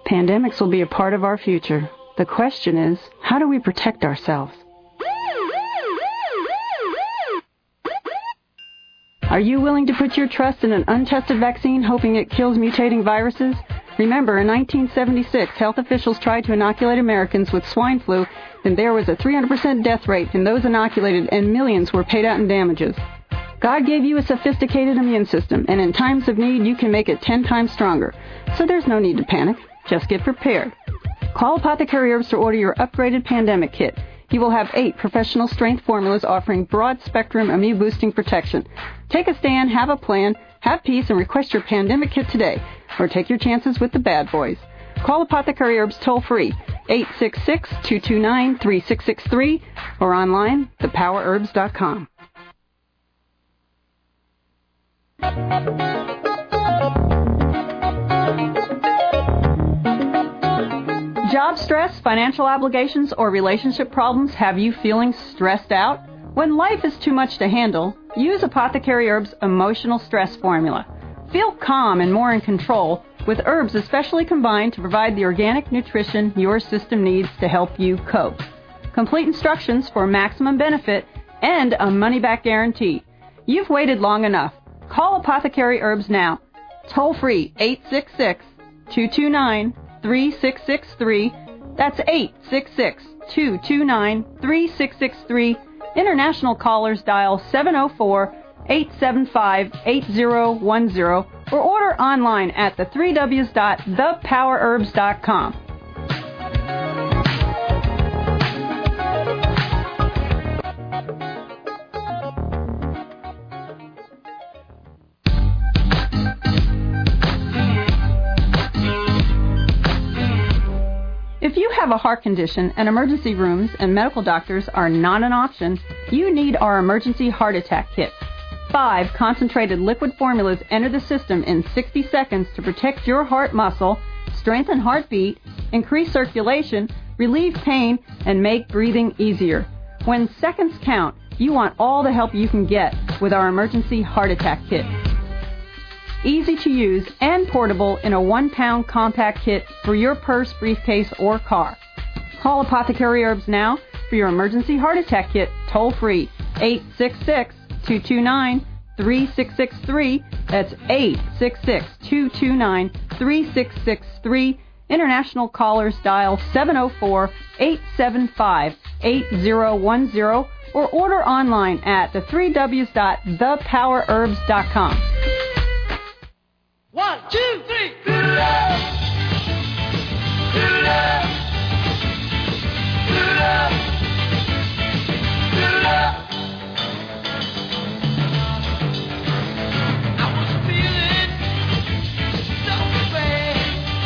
Pandemics will be a part of our future. The question is, how do we protect ourselves? Are you willing to put your trust in an untested vaccine hoping it kills mutating viruses? Remember, in 1976, health officials tried to inoculate Americans with swine flu, and there was a 300% death rate in those inoculated, and millions were paid out in damages. God gave you a sophisticated immune system, and in times of need, you can make it 10 times stronger. So there's no need to panic. Just get prepared. Call Apothecary Herbs to order your upgraded pandemic kit. You will have 8 professional strength formulas offering broad-spectrum immune-boosting protection. Take a stand, have a plan, have peace, and request your pandemic kit today. Or take your chances with the bad boys. Call Apothecary Herbs toll-free, 866-229-3663, or online, thepowerherbs.com. Job stress, financial obligations, or relationship problems have you feeling stressed out? When life is too much to handle, use Apothecary Herbs' Emotional Stress Formula. Feel calm and more in control with herbs especially combined to provide the organic nutrition your system needs to help you cope. Complete instructions for maximum benefit and a money-back guarantee. You've waited long enough. Call Apothecary Herbs now. Toll free, 866-229-3663. That's 866-229-3663. International callers dial 704-875-8010 or order online at the3ws.thepowerherbs.com. If you have a heart condition and emergency rooms and medical doctors are not an option, you need our emergency heart attack kit. 5 concentrated liquid formulas enter the system in 60 seconds to protect your heart muscle, strengthen heartbeat, increase circulation, relieve pain, and make breathing easier. When seconds count, you want all the help you can get with our emergency heart attack kit. Easy to use and portable in a 1-pound compact kit for your purse, briefcase, or car. Call Apothecary Herbs now for your emergency heart attack kit toll free, 866-229-3663. That's 866-229-3663. International callers dial 704-875-8010 or order online at the3ws.thepowerherbs.com. 1, 2, 3. Good love. Good love. Good love. Good love. I was feeling so bad.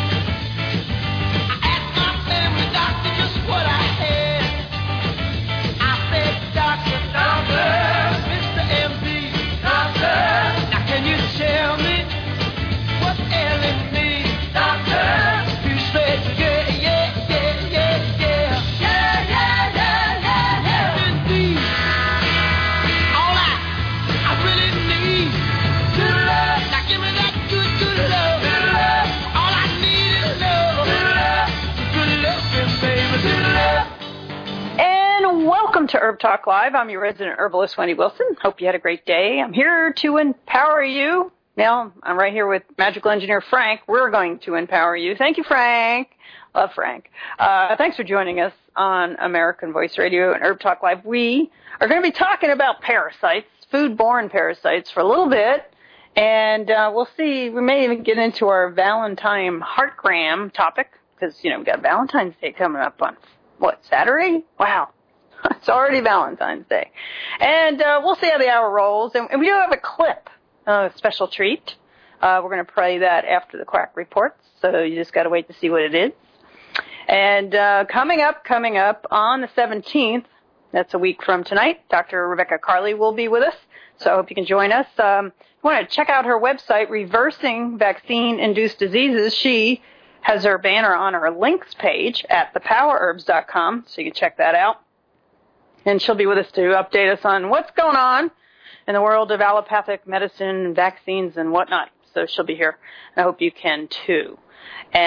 I asked my family doctor just what I had. I said, Doctor, Mr. MD, Doctor, now can you tell me what's ailing me, doctor? You said, yeah, yeah, yeah, yeah, yeah. Yeah, yeah, yeah, yeah, yeah. Indeed. All I really need. Good love. Now give me that good, good love. Good love. All I need is love. Good love. Good love, baby. Good love. And welcome to Herb Talk Live. I'm your resident herbalist, Wendy Wilson. Hope you had a great day. I'm here to empower you. Now, I'm right here with magical engineer Frank. We're going to empower you. Thank you, Frank. Love Frank. Thanks for joining us on American Voice Radio and Herb Talk Live. We are going to be talking about parasites, foodborne parasites, for a little bit. And we'll see. We may even get into our Valentine heartgram topic because, you know, we've got Valentine's Day coming up on, Saturday? Wow. It's already Valentine's Day. And we'll see how the hour rolls. And we do have a clip. A special treat. We're going to play that after the Quack Reports, so you just got to wait to see what it is. And coming up on the 17th, that's a week from tonight, Dr. Rebecca Carley will be with us, so I hope you can join us. You want to check out her website, Reversing Vaccine-Induced Diseases. She has her banner on her links page at thepowerherbs.com, so you can check that out. And she'll be with us to update us on what's going on in the world of allopathic medicine, vaccines, and whatnot. So she'll be here, and I hope you can too. And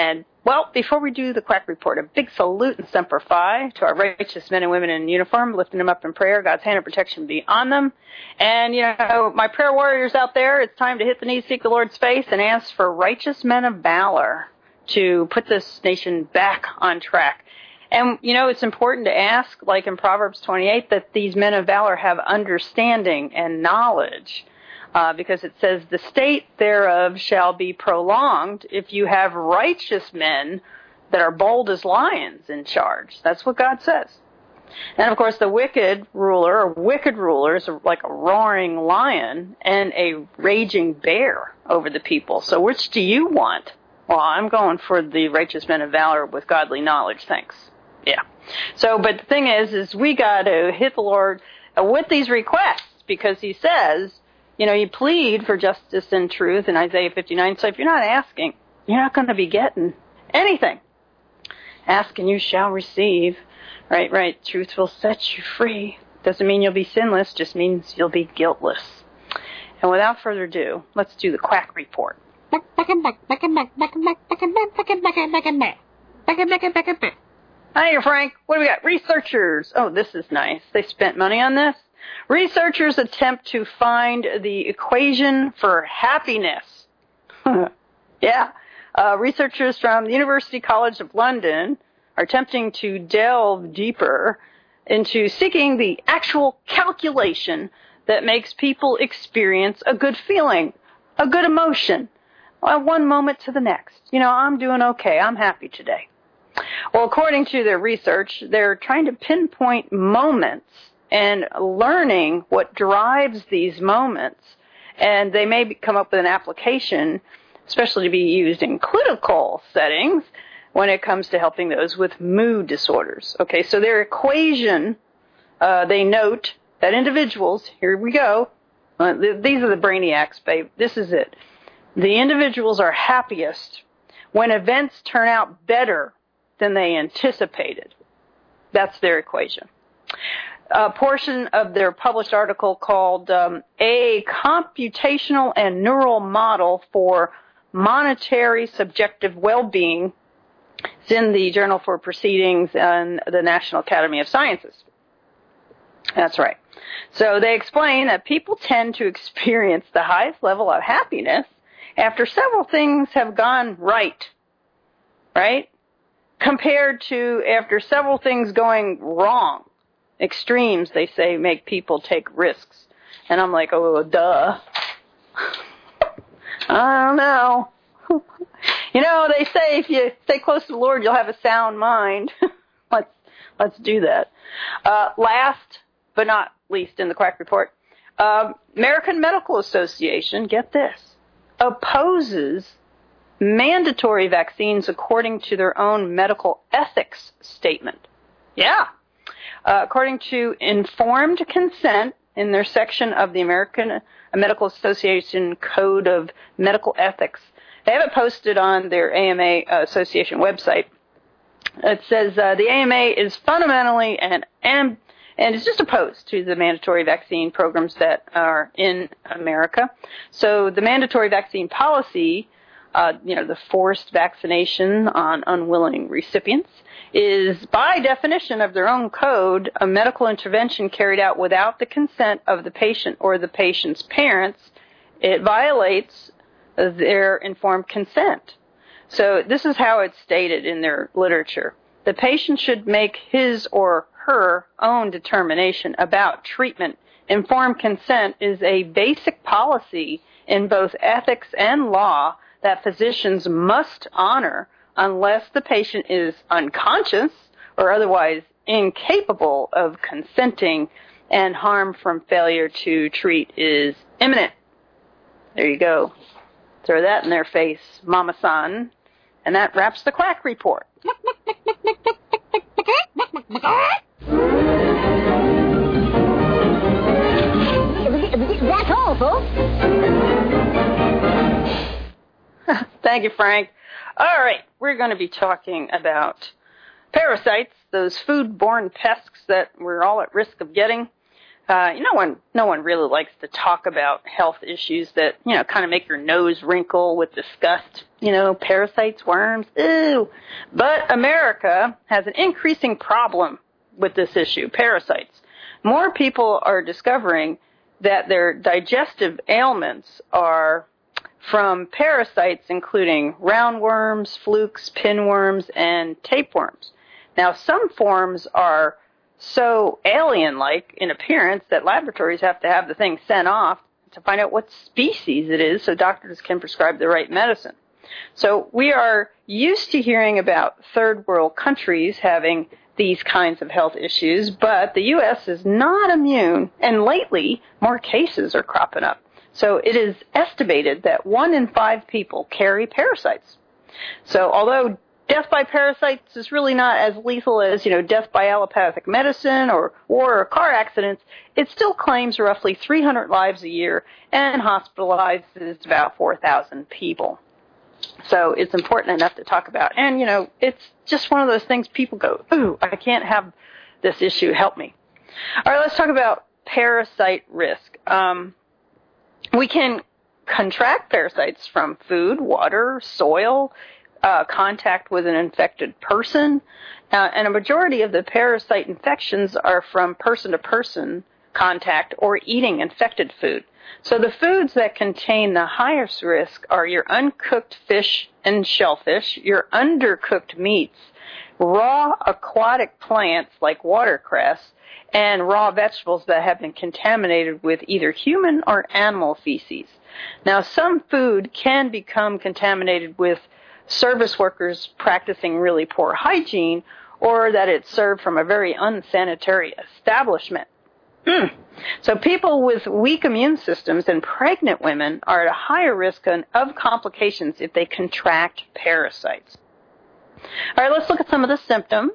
Well, before we do the quack report, a big salute and semper fi to our righteous men and women in uniform, lifting them up in prayer. God's hand of protection be on them. And, my prayer warriors out there, it's time to hit the knees, seek the Lord's face, and ask for righteous men of valor to put this nation back on track. And, it's important to ask, like in Proverbs 28, that these men of valor have understanding and knowledge. Because it says, the state thereof shall be prolonged if you have righteous men that are bold as lions in charge. That's what God says. And, of course, the wicked ruler or wicked rulers are like a roaring lion and a raging bear over the people. So which do you want? Well, I'm going for the righteous men of valor with godly knowledge. Thanks. Yeah. So, but the thing is we got to hit the Lord with these requests because he says, you plead for justice and truth in Isaiah 59. So if you're not asking, you're not going to be getting anything. Ask and you shall receive. Right. Truth will set you free. Doesn't mean you'll be sinless, just means you'll be guiltless. And without further ado, let's do the quack report. Hi, Frank. What do we got? Researchers. Oh, this is nice. They spent money on this. Researchers attempt to find the equation for happiness. Yeah. Researchers from the University College of London are attempting to delve deeper into seeking the actual calculation that makes people experience a good feeling, a good emotion, one moment to the next. I'm doing okay. I'm happy today. Well, according to their research, they're trying to pinpoint moments and learning what drives these moments. And they may come up with an application, especially to be used in clinical settings, when it comes to helping those with mood disorders. Okay, so their equation, they note that individuals, here we go, these are the brainiacs, babe, this is it. The individuals are happiest when events turn out better than they anticipated. That's their equation. A portion of their published article called A Computational and Neural Model for Monetary Subjective Well-Being. It's in the Journal for Proceedings and the National Academy of Sciences. That's right. So they explain that people tend to experience the highest level of happiness after several things have gone right? Compared to after several things going wrong. Extremes, they say, make people take risks. And I'm like, oh, duh. I don't know. They say if you stay close to the Lord, you'll have a sound mind. Let's do that. Last but not least in the quack report, American Medical Association, get this, opposes mandatory vaccines according to their own medical ethics statement. Yeah. According to Informed Consent in their section of the American Medical Association Code of Medical Ethics, they have it posted on their AMA Association website. It says the AMA is fundamentally and it's just opposed to the mandatory vaccine programs that are in America. So the mandatory vaccine policy, the forced vaccination on unwilling recipients, is by definition of their own code a medical intervention carried out without the consent of the patient or the patient's parents. It violates their informed consent. So this is how it's stated in their literature. The patient should make his or her own determination about treatment. Informed consent is a basic policy in both ethics and law that physicians must honor unless the patient is unconscious or otherwise incapable of consenting and harm from failure to treat is imminent. There you go. Throw that in their face, Mama-san. And that wraps the quack report. That's all, folks. Thank you, Frank. All right, we're going to be talking about parasites, those food-borne pests that we're all at risk of getting. no one really likes to talk about health issues that, kind of make your nose wrinkle with disgust. Parasites, worms, ew. But America has an increasing problem with this issue, parasites. More people are discovering that their digestive ailments are from parasites, including roundworms, flukes, pinworms, and tapeworms. Now, some forms are so alien-like in appearance that laboratories have to have the thing sent off to find out what species it is so doctors can prescribe the right medicine. So we are used to hearing about third world countries having these kinds of health issues, but the U.S. is not immune, and lately more cases are cropping up. So it is estimated that 1 in 5 people carry parasites. So although death by parasites is really not as lethal as, death by allopathic medicine or war or car accidents, it still claims roughly 300 lives a year and hospitalizes about 4,000 people. So it's important enough to talk about. And, it's just one of those things people go, ooh, I can't have this issue, help me. All right, let's talk about parasite risk. We can contract parasites from food, water, soil, contact with an infected person, and a majority of the parasite infections are from person-to-person contact or eating infected food. So the foods that contain the highest risk are your uncooked fish and shellfish, your undercooked meats, raw aquatic plants like watercress, and raw vegetables that have been contaminated with either human or animal feces. Now, some food can become contaminated with service workers practicing really poor hygiene, or that it's served from a very unsanitary establishment. So people with weak immune systems and pregnant women are at a higher risk of complications if they contract parasites. All right, let's look at some of the symptoms.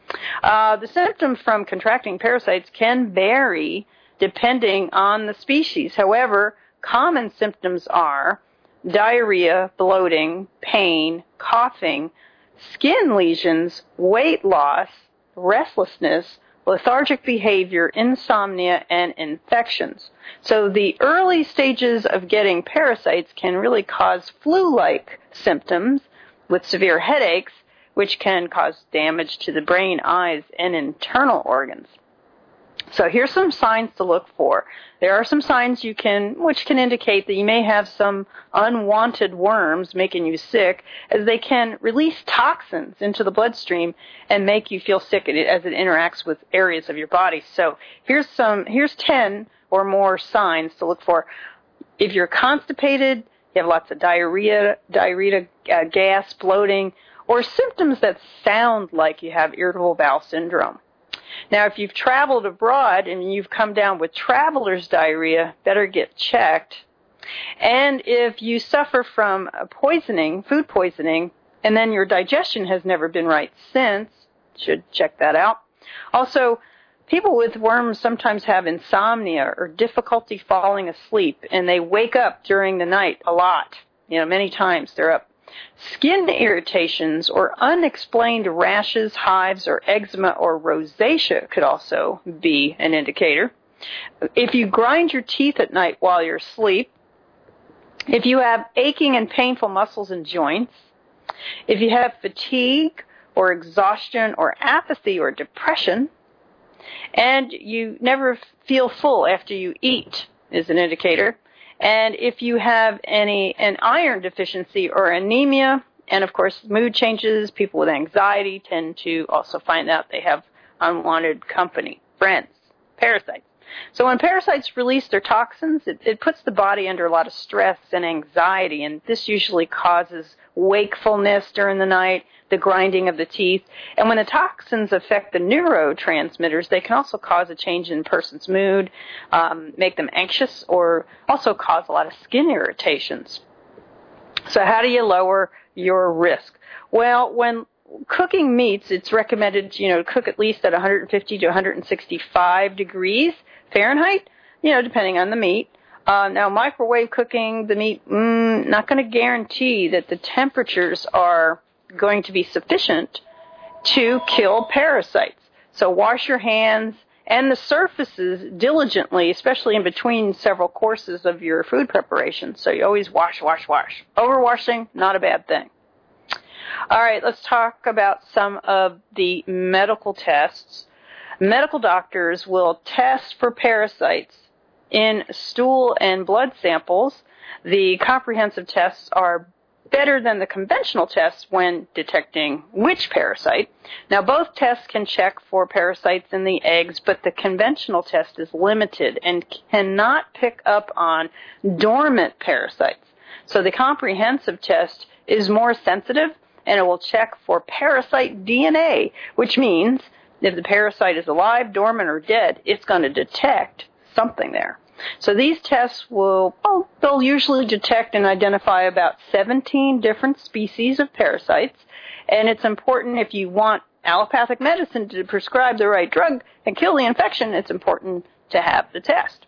The symptoms from contracting parasites can vary depending on the species. However, common symptoms are diarrhea, bloating, pain, coughing, skin lesions, weight loss, restlessness, lethargic behavior, insomnia, and infections. So the early stages of getting parasites can really cause flu-like symptoms with severe headaches, which can cause damage to the brain, eyes, and internal organs. So here's some signs to look for. There are some signs which can indicate that you may have some unwanted worms making you sick, as they can release toxins into the bloodstream and make you feel sick as it interacts with areas of your body. So here's 10 or more signs to look for. If you're constipated, you have lots of diarrhea, gas, bloating, or symptoms that sound like you have irritable bowel syndrome. Now, if you've traveled abroad and you've come down with traveler's diarrhea, better get checked. And if you suffer from food poisoning, and then your digestion has never been right since, should check that out. Also, people with worms sometimes have insomnia or difficulty falling asleep, and they wake up during the night a lot. Many times they're up. Skin irritations or unexplained rashes, hives, or eczema or rosacea could also be an indicator. If you grind your teeth at night while you're asleep, if you have aching and painful muscles and joints, if you have fatigue or exhaustion or apathy or depression, and you never feel full after you eat is an indicator. And if you have an iron deficiency or anemia, and of course mood changes, people with anxiety tend to also find out they have unwanted company, friends, parasites. So when parasites release their toxins, it puts the body under a lot of stress and anxiety, and this usually causes wakefulness during the night, the grinding of the teeth. And when the toxins affect the neurotransmitters, they can also cause a change in a person's mood, make them anxious, or also cause a lot of skin irritations. So how do you lower your risk? Well, when cooking meats, it's recommended, to cook at least at 150 to 165 degrees Fahrenheit, depending on the meat. Now, microwave cooking the meat, not going to guarantee that the temperatures are going to be sufficient to kill parasites. So wash your hands and the surfaces diligently, especially in between several courses of your food preparation. So you always wash, wash, wash. Overwashing, not a bad thing. All right, let's talk about some of the medical tests. Medical doctors will test for parasites in stool and blood samples. The comprehensive tests are better than the conventional tests when detecting which parasite. Now, both tests can check for parasites in the eggs, but the conventional test is limited and cannot pick up on dormant parasites. So the comprehensive test is more sensitive, and it will check for parasite DNA, which means if the parasite is alive, dormant, or dead, it's going to detect something there. So these tests they'll usually detect and identify about 17 different species of parasites, and it's important if you want allopathic medicine to prescribe the right drug and kill the infection, it's important to have the test.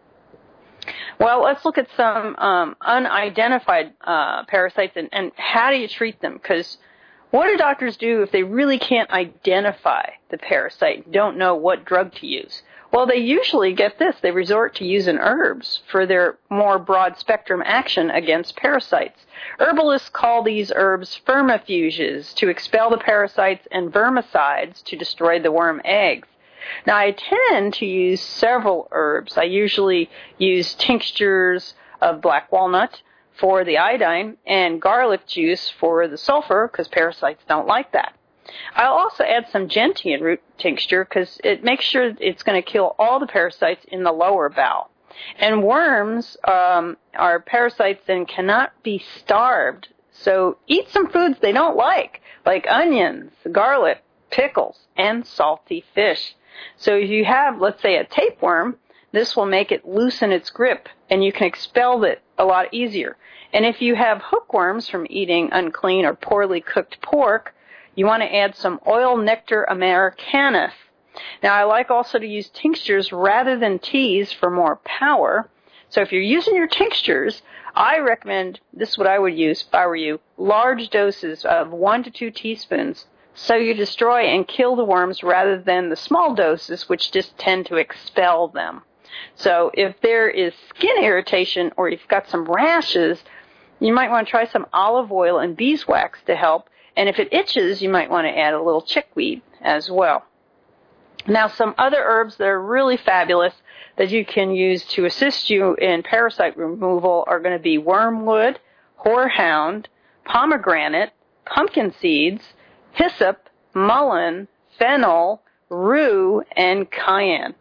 Well, let's look at some unidentified parasites and how do you treat them? Because what do doctors do if they really can't identify the parasite and don't know what drug to use? Well, they usually they resort to using herbs for their more broad-spectrum action against parasites. Herbalists call these herbs vermifuges to expel the parasites and vermicides to destroy the worm eggs. Now, I tend to use several herbs. I usually use tinctures of black walnut for the iodine and garlic juice for the sulfur because parasites don't like that. I'll also add some gentian root tincture because it makes sure it's going to kill all the parasites in the lower bowel. And worms are parasites and cannot be starved, so eat some foods they don't like onions, garlic, pickles, and salty fish. So if you have, let's say, a tapeworm, this will make it loosen its grip, and you can expel it a lot easier. And if you have hookworms from eating unclean or poorly cooked pork, you want to add some oil nectar americanus. Now, I like also to use tinctures rather than teas for more power. So if you're using your tinctures, I recommend, this is what I would use if I were you, large doses of 1 to 2 teaspoons. So you destroy and kill the worms rather than the small doses, which just tend to expel them. So if there is skin irritation or you've got some rashes, you might want to try some olive oil and beeswax to help. And if it itches, you might want to add a little chickweed as well. Now, some other herbs that are really fabulous that you can use to assist you in parasite removal are going to be wormwood, horehound, pomegranate, pumpkin seeds, hyssop, mullein, fennel, rue, and cayenne.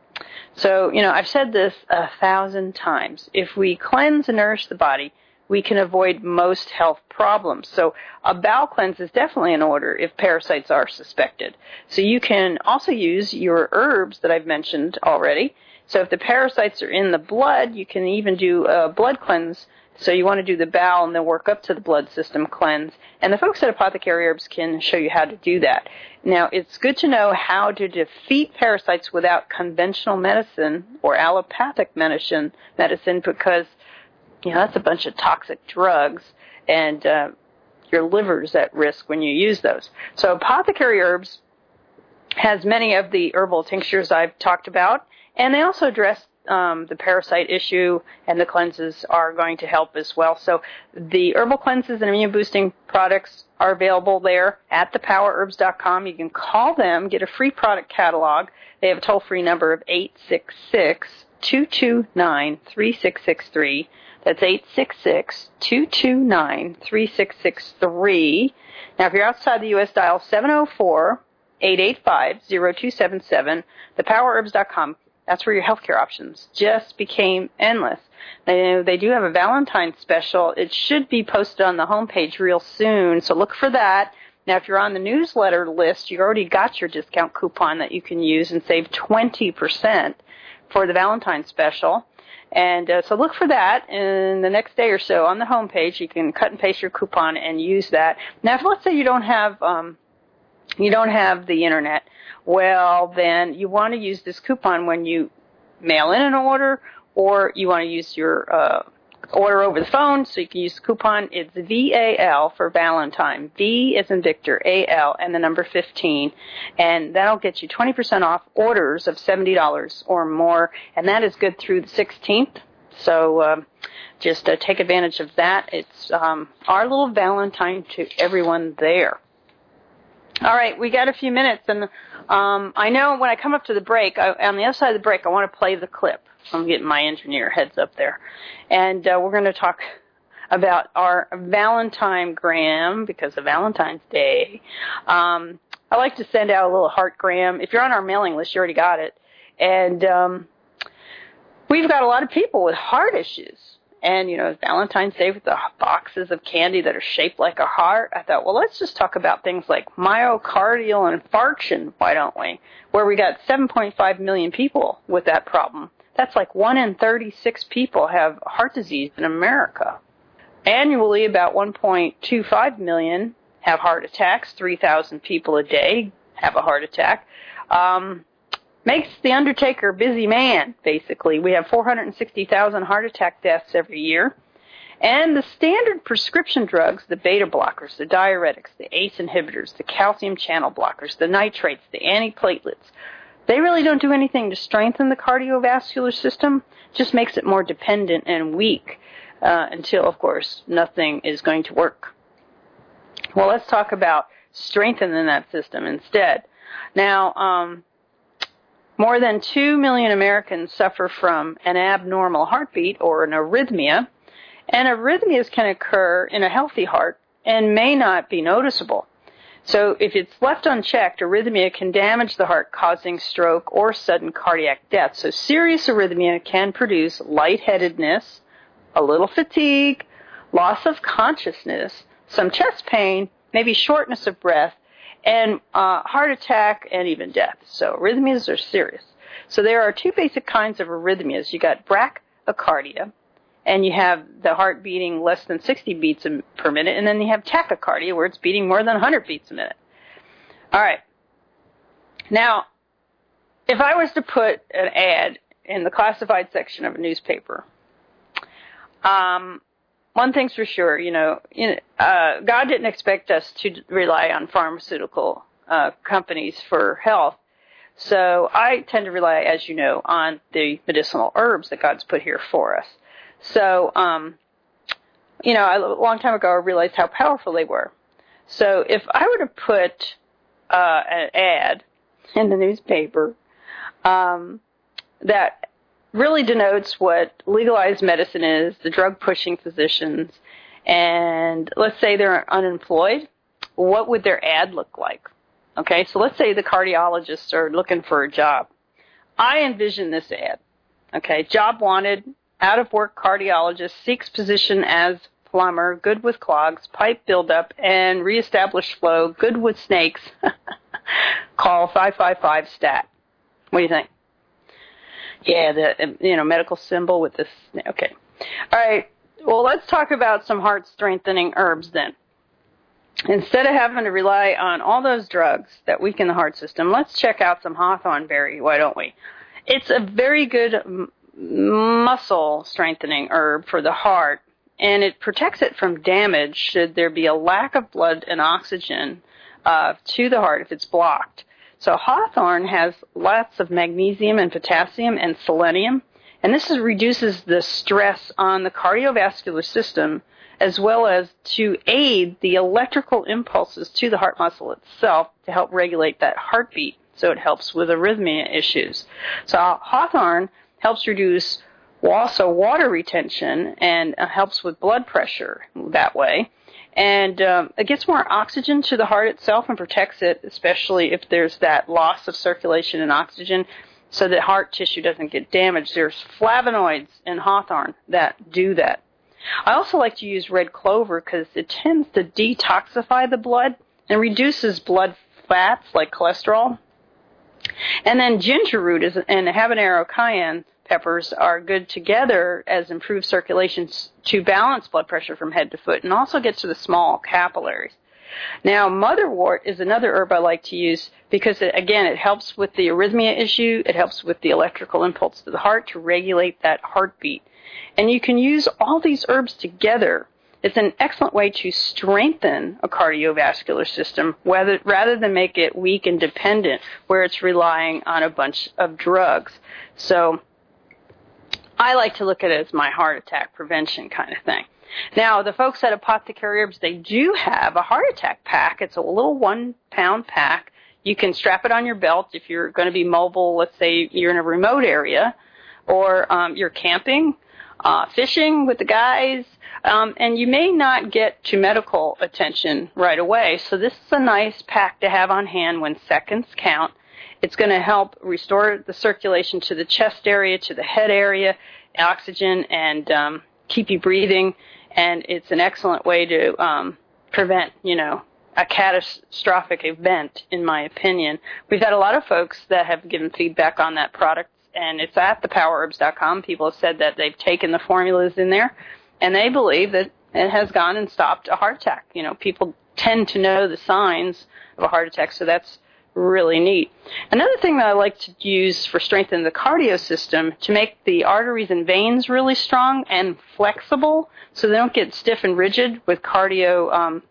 So, I've said this 1,000 times. If we cleanse and nourish the body, we can avoid most health problems. So a bowel cleanse is definitely in order if parasites are suspected. So you can also use your herbs that I've mentioned already. So if the parasites are in the blood, you can even do a blood cleanse. So you want to do the bowel and then work up to the blood system cleanse. And the folks at Apothecary Herbs can show you how to do that. Now, it's good to know how to defeat parasites without conventional medicine or allopathic medicine because that's a bunch of toxic drugs, and your liver's at risk when you use those. So Apothecary Herbs has many of the herbal tinctures I've talked about, and they also address the parasite issue, and the cleanses are going to help as well. So the herbal cleanses and immune boosting products are available there at thepowerherbs.com. You can call them, get a free product catalog. They have a toll-free number of 866-229-3663. That's 866-229-3663. Now, if you're outside the U.S., dial 704-885-0277. Thepowerherbs.com. That's where your healthcare options just became endless. They do have a Valentine's special. It should be posted on the homepage real soon, so look for that. Now, if you're on the newsletter list, you already got your discount coupon that you can use and save 20% for the Valentine's special. And so look for that in the next day or so on the homepage. You can cut and paste your coupon and use that. Now, if let's say you don't have the internet, well, then you want to use this coupon when you mail in an order, or you want to use your order over the phone, so you can use the coupon. It's VAL for Valentine. V as in Victor, AL, and the number 15. And that'll get you 20% off orders of $70 or more. And that is good through the 16th. So just take advantage of that. It's our little Valentine to everyone there. All right, we got a few minutes. And I know when I come up to the break, on the other side of the break, I want to play the clip. I'm getting my engineer heads up there. And we're going to talk about our Valentine-gram because of Valentine's Day. I like to send out a little heart-gram. If you're on our mailing list, you already got it. And we've got a lot of people with heart issues. And, you know, Valentine's Day with the boxes of candy that are shaped like a heart. I thought, well, let's just talk about things like myocardial infarction, why don't we? Where we got 7.5 million people with that problem. That's like 1 in 36 people have heart disease in America. Annually, about 1.25 million have heart attacks. 3,000 people a day have a heart attack. Makes the Undertaker a busy man, basically. We have 460,000 heart attack deaths every year. And the standard prescription drugs, the beta blockers, the diuretics, the ACE inhibitors, the calcium channel blockers, the nitrates, the antiplatelets, they really don't do anything to strengthen the cardiovascular system, just makes it more dependent and weak until, of course, nothing is going to work. Well, let's talk about strengthening that system instead. Now, more than 2 million Americans suffer from an abnormal heartbeat or an arrhythmia, and arrhythmias can occur in a healthy heart and may not be noticeable. So if it's left unchecked, arrhythmia can damage the heart, causing stroke or sudden cardiac death. So serious arrhythmia can produce lightheadedness, a little fatigue, loss of consciousness, some chest pain, maybe shortness of breath, and heart attack and even death. So arrhythmias are serious. So there are two basic kinds of arrhythmias. You got bradycardia, and you have the heart beating less than 60 beats per minute, and then you have tachycardia, where it's beating more than 100 beats a minute. All right. Now, if I was to put an ad in the classified section of a newspaper, one thing's for sure, God didn't expect us to rely on pharmaceutical companies for health. So I tend to rely, as you know, on the medicinal herbs that God's put here for us. So, a long time ago I realized how powerful they were. So if I were to put an ad in the newspaper that really denotes what legalized medicine is, the drug-pushing physicians, and let's say they're unemployed, what would their ad look like? Okay, so let's say the cardiologists are looking for a job. I envision this ad. Okay, job wanted, out-of-work cardiologist seeks position as plumber, good with clogs, pipe buildup, and reestablished flow, good with snakes. Call 555-STAT. What do you think? Yeah, the medical symbol with this. Okay. All right. Well, let's talk about some heart-strengthening herbs then. Instead of having to rely on all those drugs that weaken the heart system, let's check out some hawthorn berry, why don't we? It's a very good muscle-strengthening herb for the heart, and it protects it from damage should there be a lack of blood and oxygen to the heart if it's blocked. So hawthorn has lots of magnesium and potassium and selenium, and this reduces the stress on the cardiovascular system as well as to aid the electrical impulses to the heart muscle itself to help regulate that heartbeat. So it helps with arrhythmia issues. So hawthorn helps reduce also water retention and helps with blood pressure that way. And it gets more oxygen to the heart itself and protects it, especially if there's that loss of circulation and oxygen, so that heart tissue doesn't get damaged. There's flavonoids in hawthorn that do that. I also like to use red clover because it tends to detoxify the blood and reduces blood fats like cholesterol. And then ginger root and habanero cayenne peppers are good together as improved circulation to balance blood pressure from head to foot and also get to the small capillaries. Now, motherwort is another herb I like to use because, it helps with the arrhythmia issue. It helps with the electrical impulse to the heart to regulate that heartbeat. And you can use all these herbs together. It's an excellent way to strengthen a cardiovascular system rather than make it weak and dependent where it's relying on a bunch of drugs. So I like to look at it as my heart attack prevention kind of thing. Now, the folks at Apothecary Herbs, they do have a heart attack pack. It's a little 1-pound pack. You can strap it on your belt if you're going to be mobile. Let's say you're in a remote area or you're camping, fishing with the guys, and you may not get to medical attention right away. So this is a nice pack to have on hand when seconds count. It's going to help restore the circulation to the chest area, to the head area, oxygen, and keep you breathing. And it's an excellent way to prevent, a catastrophic event, in my opinion. We've had a lot of folks that have given feedback on that product, and it's at thepowerherbs.com. People have said that they've taken the formulas in there, and they believe that it has gone and stopped a heart attack. People tend to know the signs of a heart attack, so that's really neat. Another thing that I like to use for strengthening the cardio system to make the arteries and veins really strong and flexible so they don't get stiff and rigid with cardio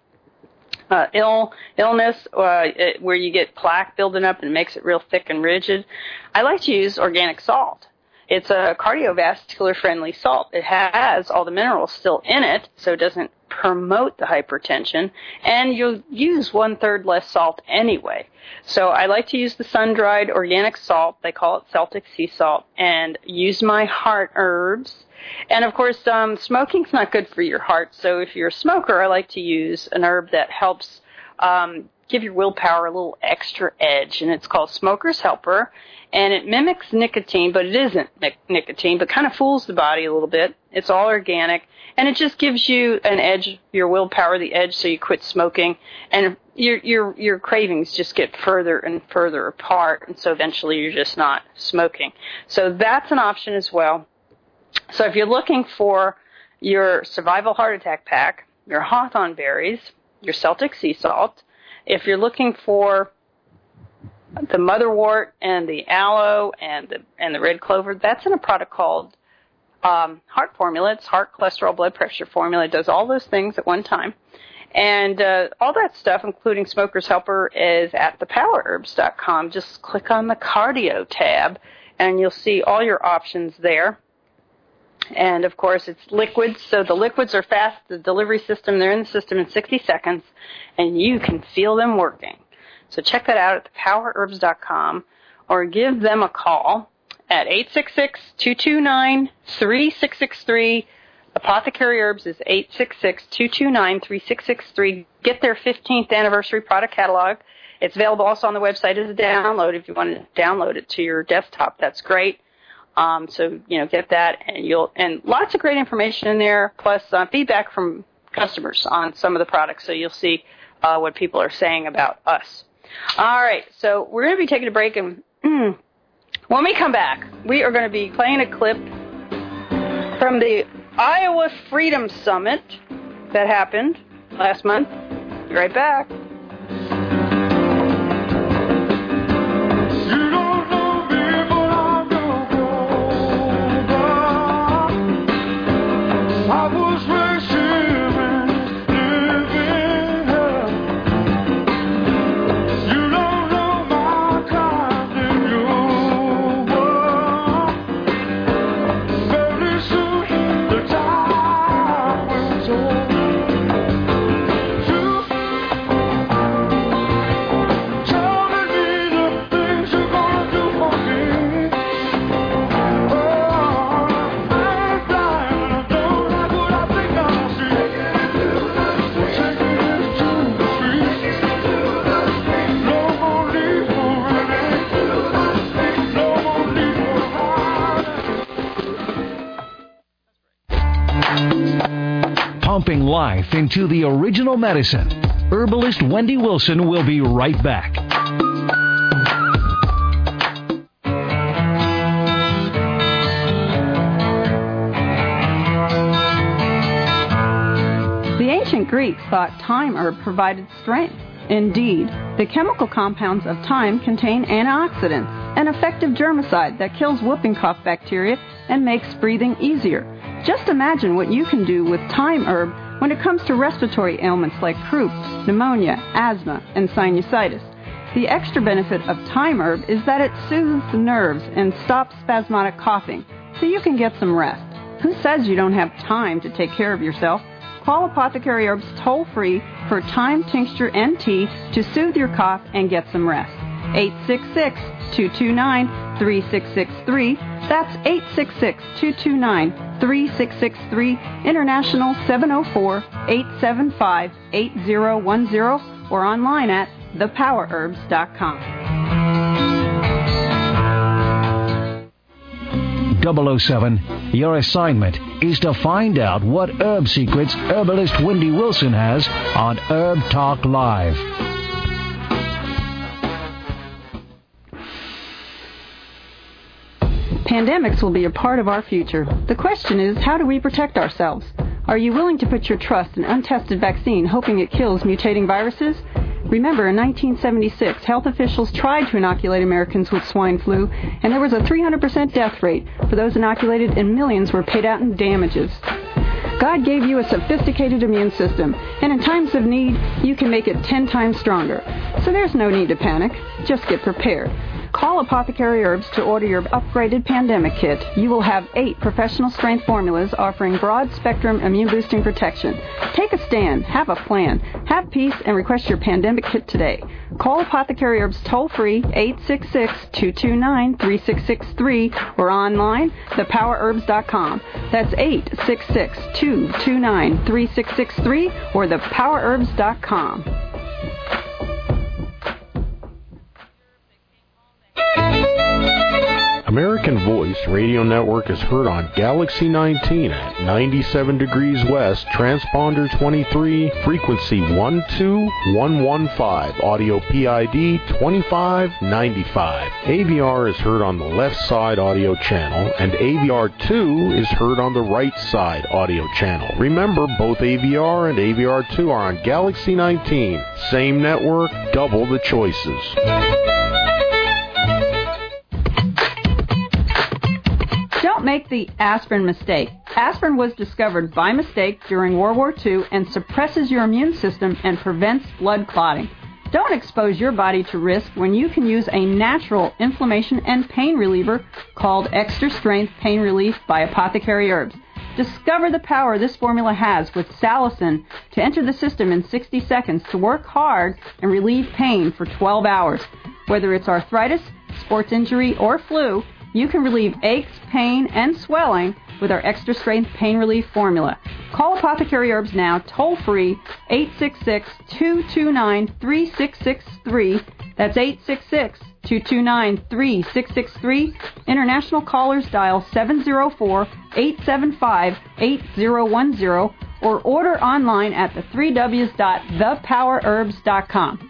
illness where you get plaque building up and it makes it real thick and rigid. I like to use organic salt. It's a cardiovascular friendly salt. It has all the minerals still in it, so it doesn't promote the hypertension, and you'll use 1/3 less salt anyway. So I like to use the sun-dried organic salt. They call it Celtic sea salt, and use my heart herbs. And of course, smoking's not good for your heart. So if you're a smoker, I like to use an herb that helps give your willpower a little extra edge, and it's called Smoker's Helper. And it mimics nicotine, but it isn't nicotine, but kind of fools the body a little bit. It's all organic, and it just gives you an edge, your willpower, the edge, so you quit smoking, and your cravings just get further and further apart, and so eventually you're just not smoking. So that's an option as well. So if you're looking for your survival heart attack pack, your hawthorn berries, your Celtic sea salt, if you're looking for the motherwort and the aloe and the red clover, that's in a product called Heart Formula. It's heart, cholesterol, blood pressure formula. It does all those things at one time. And all that stuff, including Smoker's Helper, is at thepowerherbs.com. Just click on the cardio tab, and you'll see all your options there. And, of course, it's liquids, so the liquids are fast. The delivery system, they're in the system in 60 seconds, and you can feel them working. So check that out at thepowerherbs.com or give them a call at 866-229-3663. Apothecary Herbs is 866-229-3663. Get their 15th anniversary product catalog. It's available also on the website as a download. If you want to download it to your desktop, that's great. So, get that, and lots of great information in there, plus feedback from customers on some of the products, so you'll see what people are saying about us. All right, so we're going to be taking a break, and when we come back, we are going to be playing a clip from the Iowa Freedom Summit that happened last month. Be right back. Pumping life into the original medicine. Herbalist Wendy Wilson will be right back. The ancient Greeks thought thyme herb provided strength. Indeed, the chemical compounds of thyme contain antioxidants, an effective germicide that kills whooping cough bacteria and makes breathing easier. Just imagine what you can do with thyme herb when it comes to respiratory ailments like croup, pneumonia, asthma, and sinusitis. The extra benefit of thyme herb is that it soothes the nerves and stops spasmodic coughing, so you can get some rest. Who says you don't have time to take care of yourself? Call Apothecary Herbs toll-free for thyme tincture and tea to soothe your cough and get some rest. 866-229-3663. That's 866-229-3663. International 704-875-8010 or online at thepowerherbs.com. 007, your assignment is to find out what herb secrets herbalist Wendy Wilson has on Herb Talk Live. Pandemics will be a part of our future. The question is, how do we protect ourselves? Are you willing to put your trust in untested vaccine hoping it kills mutating viruses? Remember, in 1976, health officials tried to inoculate Americans with swine flu, and there was a 300% death rate for those inoculated, and millions were paid out in damages. God gave you a sophisticated immune system, and in times of need, you can make it 10 times stronger. So there's no need to panic. Just get prepared. Call Apothecary Herbs to order your upgraded pandemic kit. You will have 8 professional-strength formulas offering broad-spectrum immune-boosting protection. Take a stand, have a plan, have peace, and request your pandemic kit today. Call Apothecary Herbs toll-free, 866-229-3663, or online, thepowerherbs.com. That's 866-229-3663, or thepowerherbs.com. American Voice Radio Network is heard on Galaxy 19 at 97 degrees west, transponder 23, frequency 12115, audio PID 2595. AVR is heard on the left side audio channel, and AVR2 is heard on the right side audio channel. Remember, both AVR and AVR2 are on Galaxy 19. Same network, double the choices. Don't make the aspirin mistake. Aspirin was discovered by mistake during World War II and suppresses your immune system and prevents blood clotting. Don't expose your body to risk when you can use a natural inflammation and pain reliever called Extra Strength Pain Relief by Apothecary Herbs. Discover the power this formula has with salicin to enter the system in 60 seconds to work hard and relieve pain for 12 hours. Whether it's arthritis, sports injury, or flu, you can relieve aches, pain, and swelling with our Extra Strength Pain Relief formula. Call Apothecary Herbs now, toll-free, 866-229-3663. That's 866-229-3663. International callers dial 704-875-8010 or order online at the 3Ws.thepowerherbs.com.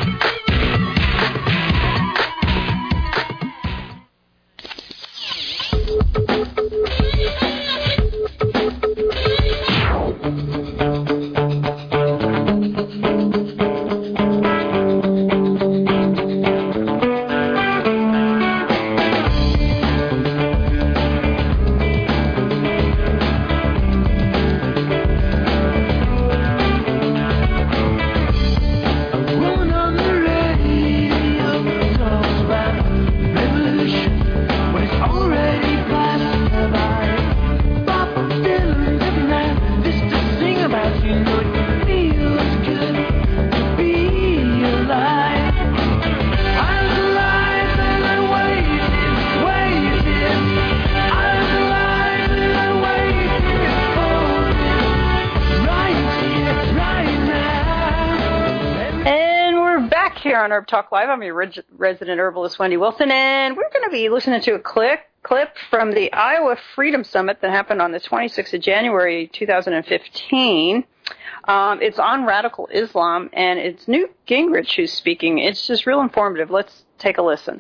On Herb Talk Live. I'm your resident herbalist, Wendy Wilson, and we're going to be listening to a clip from the Iowa Freedom Summit that happened on the 26th of January, 2015. It's on radical Islam, and it's Newt Gingrich who's speaking. It's just real informative. Let's take a listen.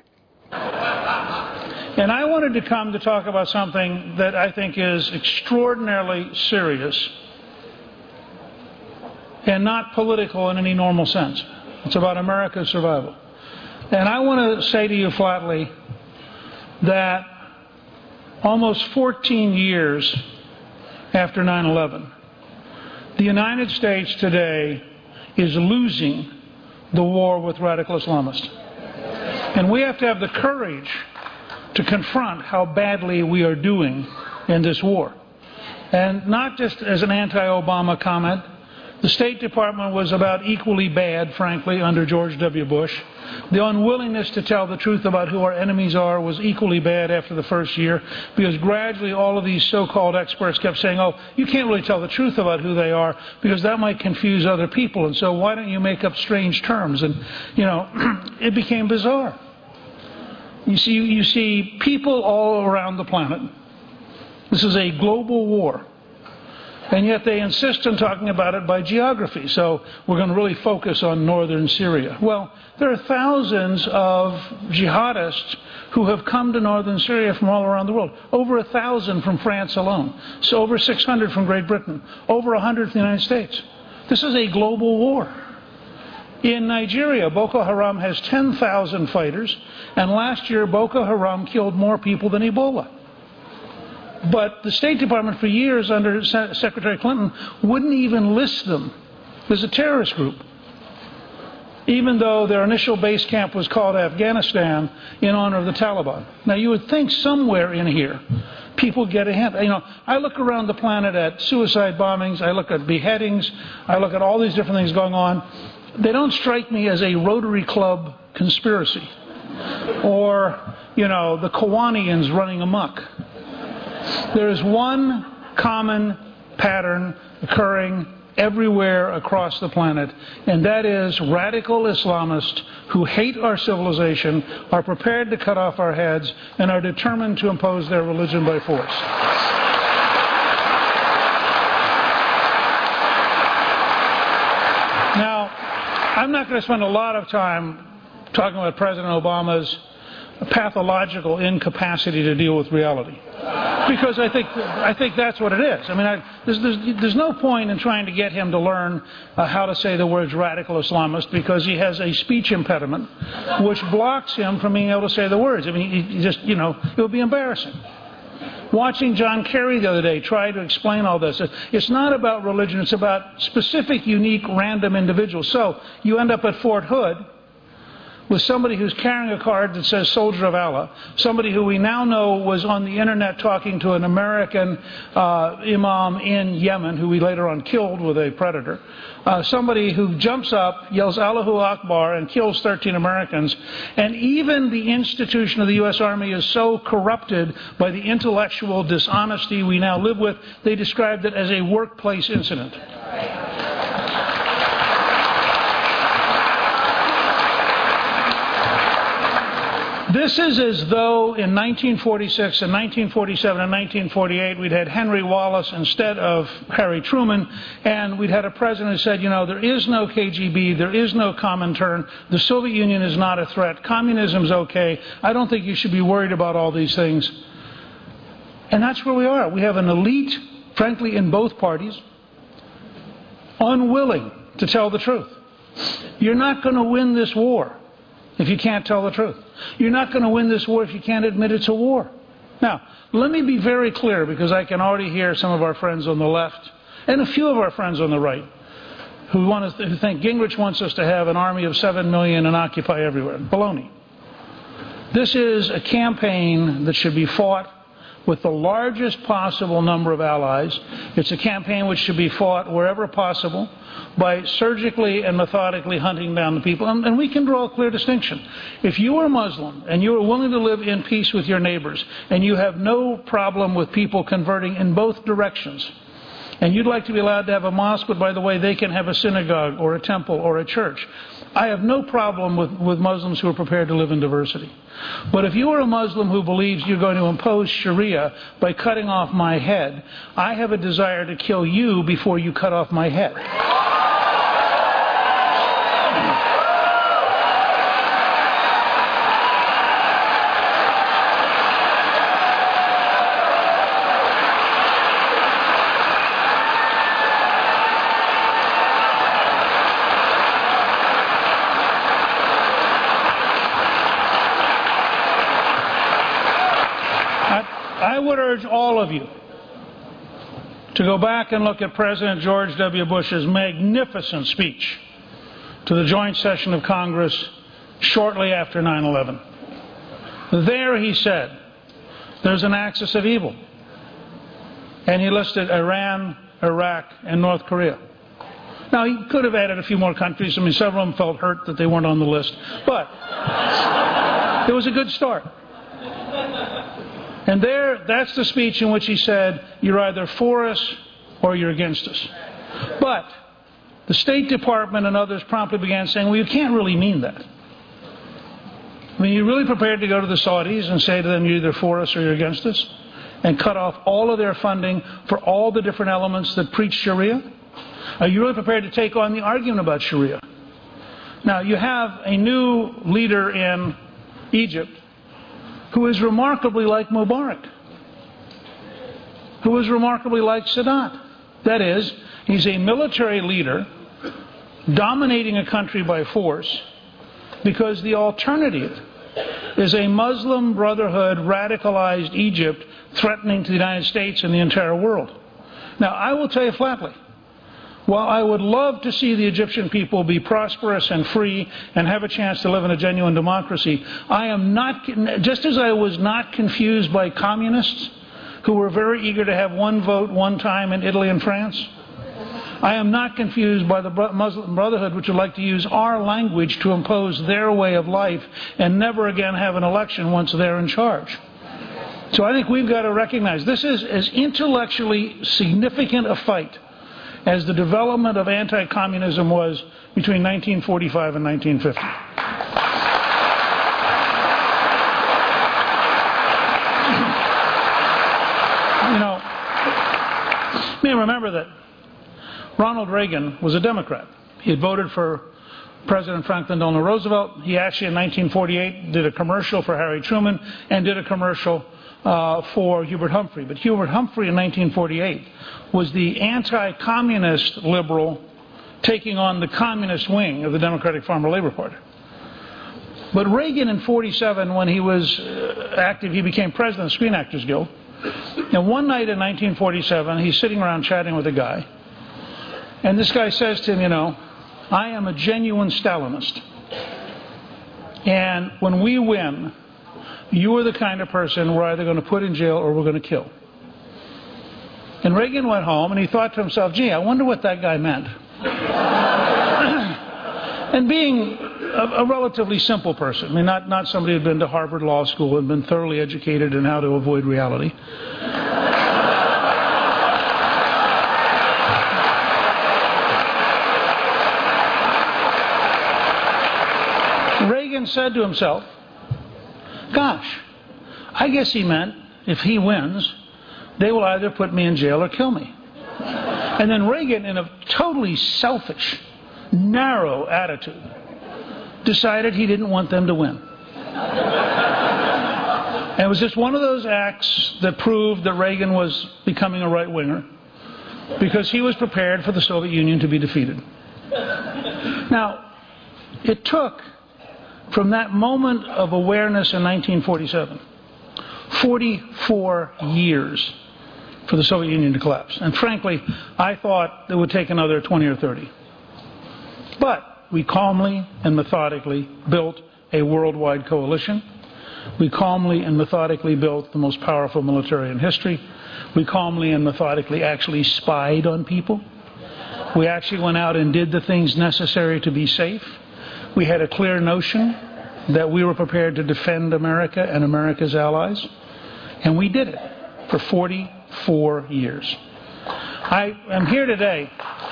And I wanted to come to talk about something that I think is extraordinarily serious. and not political in any normal sense. It's about America's survival. And I want to say to you flatly that almost 14 years after 9/11, the United States today is losing the war with radical Islamists. And we have to have the courage to confront how badly we are doing in this war. And not just as an anti-Obama comment. The State Department was about equally bad, frankly, under George W. Bush. The unwillingness to tell the truth about who our enemies are was equally bad after the first year, because gradually all of these so-called experts kept saying, oh, you can't really tell the truth about who they are because that might confuse other people, and so why don't you make up strange terms? And, it became bizarre. You see people all around the planet. This is a global war. And yet they insist on talking about it by geography. So we're going to really focus on northern Syria. Well, there are thousands of jihadists who have come to northern Syria from all around the world. Over 1,000 from France alone. So over 600 from Great Britain. Over 100 from the United States. This is a global war. In Nigeria, Boko Haram has 10,000 fighters. And last year, Boko Haram killed more people than Ebola. But the State Department for years under Secretary Clinton wouldn't even list them as a terrorist group, even though their initial base camp was called Afghanistan in honor of the Taliban. Now, you would think somewhere in here people get a hint. I look around the planet at suicide bombings, I look at beheadings, I look at all these different things going on. They don't strike me as a Rotary Club conspiracy or, the Kiwanians running amok. There is one common pattern occurring everywhere across the planet, and that is radical Islamists who hate our civilization, are prepared to cut off our heads, and are determined to impose their religion by force. Now, I'm not going to spend a lot of time talking about President Obama's pathological incapacity to deal with reality, because I think that's what it is. There's no point in trying to get him to learn how to say the words radical Islamist, because he has a speech impediment which blocks him from being able to say the words. It would be embarrassing. Watching John Kerry the other day try to explain all this, it's not about religion, it's about specific, unique, random individuals. So you end up at Fort Hood with somebody who's carrying a card that says Soldier of Allah, somebody who we now know was on the internet talking to an American imam in Yemen, who we later on killed with a predator, somebody who jumps up, yells Allahu Akbar, and kills 13 Americans, and even the institution of the U.S. Army is so corrupted by the intellectual dishonesty we now live with, they described it as a workplace incident. This is as though in 1946 and 1947 and 1948 we'd had Henry Wallace instead of Harry Truman, and we'd had a president who said, there is no KGB, there is no Comintern, the Soviet Union is not a threat, communism's okay, I don't think you should be worried about all these things. And that's where we are. We have an elite, frankly, in both parties, unwilling to tell the truth. You're not going to win this war if you can't tell the truth. You're not going to win this war if you can't admit it's a war. Now, let me be very clear, because I can already hear some of our friends on the left and a few of our friends on the right who think Gingrich wants us to have an army of 7 million and occupy everywhere. Baloney. This is a campaign that should be fought with the largest possible number of allies. It's a campaign which should be fought wherever possible by surgically and methodically hunting down the people. And we can draw a clear distinction. If you are Muslim and you are willing to live in peace with your neighbors, and you have no problem with people converting in both directions, and you'd like to be allowed to have a mosque, but by the way, they can have a synagogue or a temple or a church, I have no problem with Muslims who are prepared to live in diversity. But if you are a Muslim who believes you're going to impose Sharia by cutting off my head, I have a desire to kill you before you cut off my head. would urge all of you to go back and look at President George W. Bush's magnificent speech to the joint session of Congress shortly after 9/11. There he said, there's an axis of evil. And he listed Iran, Iraq, and North Korea. Now, he could have added a few more countries. I mean, several of them felt hurt that they weren't on the list. But it was a good start. And that's the speech in which he said, you're either for us or you're against us. But the State Department and others promptly began saying, well, you can't really mean that. I mean, you're really prepared to go to the Saudis and say to them, you're either for us or you're against us? And cut off all of their funding for all the different elements that preach Sharia? Are you really prepared to take on the argument about Sharia? Now, you have a new leader in Egypt who is remarkably like Mubarak, who is remarkably like Sadat. That is, he's a military leader dominating a country by force because the alternative is a Muslim Brotherhood radicalized Egypt threatening to the United States and the entire world. Now, I will tell you flatly, while I would love to see the Egyptian people be prosperous and free and have a chance to live in a genuine democracy, I am not, just as I was not confused by communists who were very eager to have one vote one time in Italy and France, I am not confused by the Muslim Brotherhood, which would like to use our language to impose their way of life and never again have an election once they're in charge. So I think we've got to recognize this is as intellectually significant a fight as the development of anti-communism was between 1945 and 1950. You know, you may remember that Ronald Reagan was a Democrat. He had voted for President Franklin Delano Roosevelt. He actually, in 1948, did a commercial for Harry Truman and did a commercial for Hubert Humphrey. But Hubert Humphrey in 1948 was the anti-communist liberal taking on the communist wing of the Democratic Farmer Labor Party. But Reagan in 47, when he was active, he became president of the Screen Actors Guild. And one night in 1947, he's sitting around chatting with a guy. And this guy says to him, you know, I am a genuine Stalinist. And when we win, you are the kind of person we're either going to put in jail or we're going to kill. And Reagan went home and he thought to himself, gee, I wonder what that guy meant. And being a relatively simple person, I mean, not somebody who had been to Harvard Law School and been thoroughly educated in how to avoid reality. Reagan said to himself, gosh, I guess he meant if he wins, they will either put me in jail or kill me. And then Reagan, in a totally selfish, narrow attitude, decided he didn't want them to win. And it was just one of those acts that proved that Reagan was becoming a right-winger because he was prepared for the Soviet Union to be defeated. Now, it took, from that moment of awareness in 1947, 44 years for the Soviet Union to collapse. And frankly, I thought it would take another 20 or 30. But we calmly and methodically built a worldwide coalition. We calmly and methodically built the most powerful military in history. We calmly and methodically actually spied on people. We actually went out and did the things necessary to be safe. We had a clear notion that we were prepared to defend America and America's allies. And we did it for 44 years. I am here today.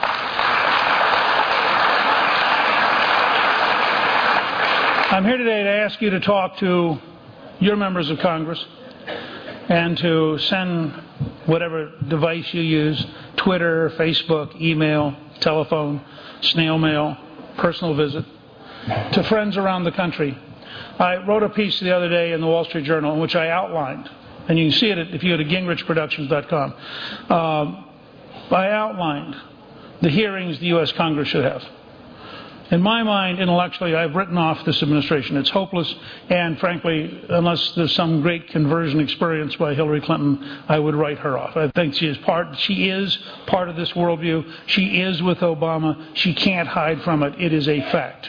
I'm here today to ask you to talk to your members of Congress and to send whatever device you use, Twitter, Facebook, email, telephone, snail mail, personal visit, to friends around the country. I wrote a piece the other day in the Wall Street Journal in which I outlined, and you can see it if you go to gingrichproductions.com, I outlined the hearings the U.S. Congress should have. In my mind, intellectually, I've written off this administration. It's hopeless, and frankly, unless there's some great conversion experience by Hillary Clinton, I would write her off. I think she is part of this worldview. She is with Obama. She can't hide from it. It is a fact.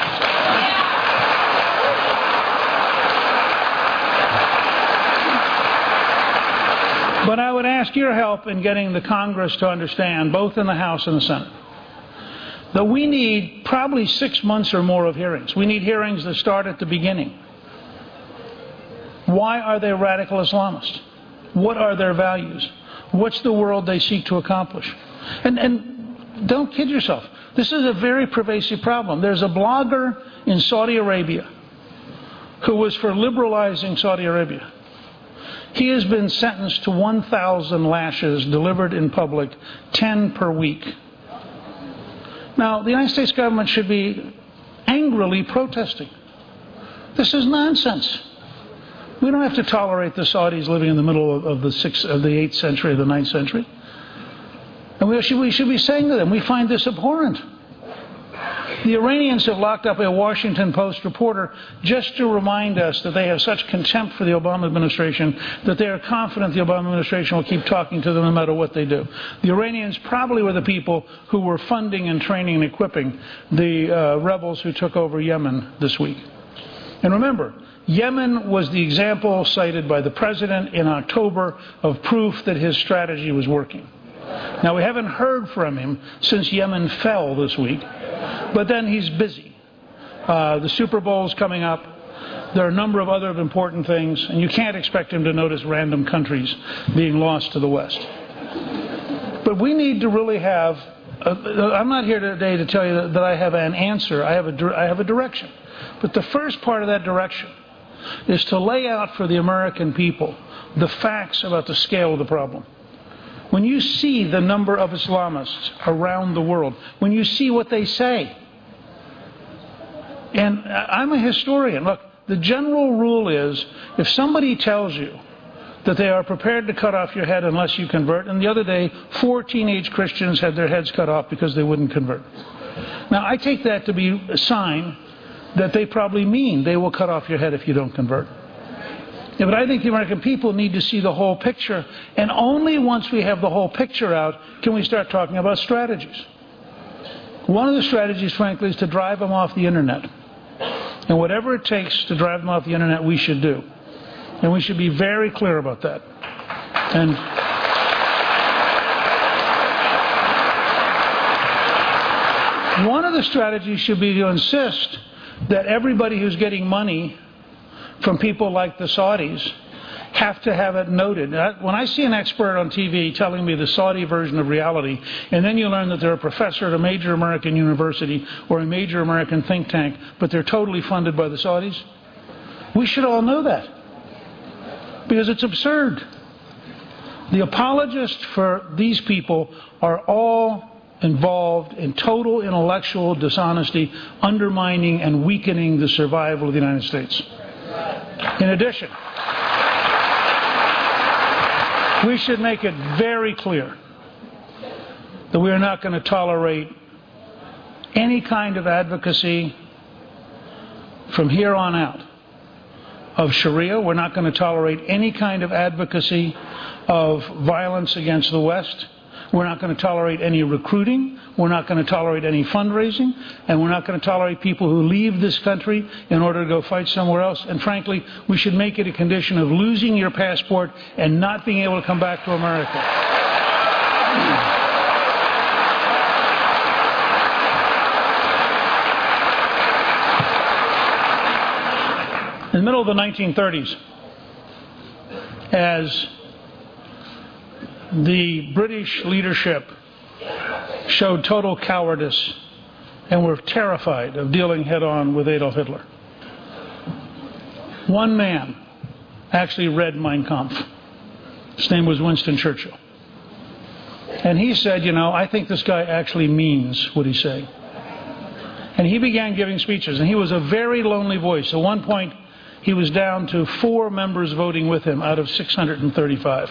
But I would ask your help in getting the Congress to understand, both in the House and the Senate, that we need probably 6 months or more of hearings. We need hearings that start at the beginning. Why are they radical Islamists? What are their values? What's the world they seek to accomplish? And don't kid yourself. This is a very pervasive problem. There's a blogger in Saudi Arabia who was for liberalizing Saudi Arabia. He has been sentenced to 1,000 lashes delivered in public, 10 per week. Now, the United States government should be angrily protesting. This is nonsense. We don't have to tolerate the Saudis living in the middle of the 8th century, the 9th century. And we should be saying to them, we find this abhorrent. The Iranians have locked up a Washington Post reporter just to remind us that they have such contempt for the Obama administration that they are confident the Obama administration will keep talking to them no matter what they do. The Iranians probably were the people who were funding and training and equipping the rebels who took over Yemen this week. And remember, Yemen was the example cited by the president in October of proof that his strategy was working. Now, we haven't heard from him since Yemen fell this week, but then he's busy. The Super Bowl's coming up. There are a number of other important things, and you can't expect him to notice random countries being lost to the West. But we need to really have... I'm not here today to tell you that I have an answer. I have a direction. But the first part of that direction is to lay out for the American people the facts about the scale of the problem. When you see the number of Islamists around the world, when you see what they say, and I'm a historian. Look, the general rule is if somebody tells you that they are prepared to cut off your head unless you convert, and the other day 4 teenage Christians had their heads cut off because they wouldn't convert. Now, I take that to be a sign that they probably mean they will cut off your head if you don't convert. Yeah, but I think the American people need to see the whole picture, and only once we have the whole picture out can we start talking about strategies. One of the strategies, frankly, is to drive them off the Internet. And whatever it takes to drive them off the Internet, we should do. And we should be very clear about that. And one of the strategies should be to insist that everybody who's getting money from people like the Saudis have to have it noted. When I see an expert on TV telling me the Saudi version of reality, and then you learn that they're a professor at a major American university or a major American think tank, but they're totally funded by the Saudis, we should all know that. Because it's absurd. The apologists for these people are all involved in total intellectual dishonesty, undermining and weakening the survival of the United States. In addition, we should make it very clear that we are not going to tolerate any kind of advocacy from here on out of Sharia. We're not going to tolerate any kind of advocacy of violence against the West. We're not going to tolerate any recruiting. We're not going to tolerate any fundraising. And we're not going to tolerate people who leave this country in order to go fight somewhere else. And frankly, we should make it a condition of losing your passport and not being able to come back to America. In the middle of the 1930s, as the British leadership showed total cowardice and were terrified of dealing head-on with Adolf Hitler, one man actually read Mein Kampf. His name was Winston Churchill. And he said, I think this guy actually means what he's saying. And he began giving speeches, and he was a very lonely voice. At one point, he was down to 4 members voting with him out of 635.